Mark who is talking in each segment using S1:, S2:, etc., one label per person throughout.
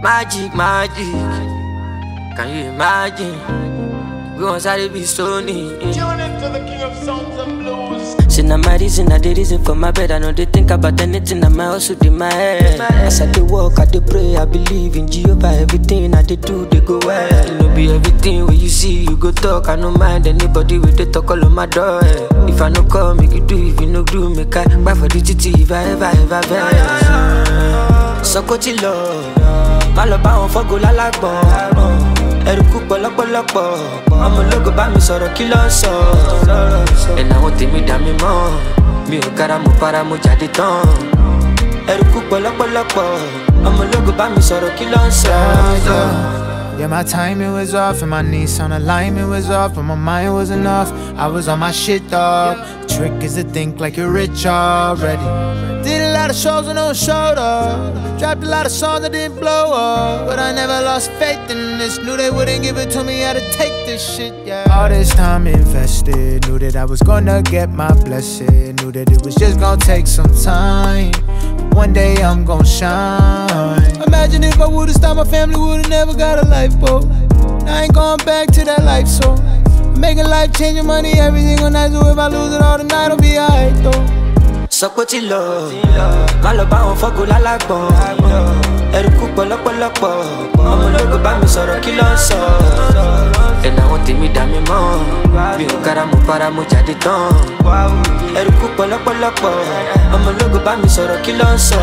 S1: Magic, magic. Can you imagine? We want to be Sony.
S2: Tune into the king of songs and blues.
S1: See now my reason, I the reason for my bed. I know they think about anything, I might also do my head. As I dey walk, I dey pray, I believe in Jehovah. Everything I dey do, they go well. You know be everything when you see, you go talk. I no mind anybody with they talk all on my door. If I no call, make you do. If you no do, make I buy for the TT. If I ever vex. So go to love, my love bound for go la la bon. Eruku pọ̀lọpọ̀lọpọ̀, ọmọ ológo bá mi sọ̀rọ̀ kí ló ń sọ. Ẹ̀nà àwọn tèmi dá mi mọ̀, mi ò kára mo para mo jáde tán. Eruku pọ̀lọpọ̀lọpọ̀, ọmọ ológo bá mi sọ̀rọ̀ kí ló ń sọ.
S3: Yeah, my timing was off and my Nissan alignment was off, but my mind wasn't off. I was on my shit, dog. Trick is to think like you're rich already. Did a lot of shows and no showed up. Dropped a lot of songs that didn't blow up, but I never lost faith in this. Knew they wouldn't give it to me, had to take this shit, yeah. All this time invested, knew that I was gonna get my blessing. Knew that it was just gonna take some time. One day I'm gonna shine. Imagine if I would've stopped, my family would've never got a lifeboat. I ain't going back to that life, so I'm making life changing money every single night. So if I lose it all tonight, I'll be alright though.
S1: Sọpọ́ ti lọ, má lọ bá wọn fọ́gò lálágbọ̀n. Eruku pọ̀lọpọ̀lọpọ̀, ọmọ ológo bá mi sọ̀rọ̀ kí ló ń sọ. Ẹ̀nà àwọn tèmi dá mi mọ̀, mi ò kára mo para mo jáde tán. Eruku pọ̀lọpọ̀lọpọ̀, ọmọ ológo bá mi sọ̀rọ̀ kí ló ń sọ.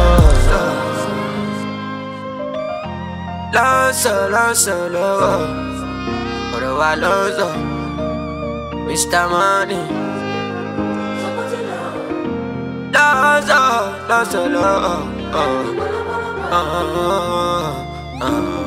S1: Lọ́sọ̀ lọ́wọ́, ọ̀rọ̀ wa lọ́sọ̀, Mr. Money. Lots of love.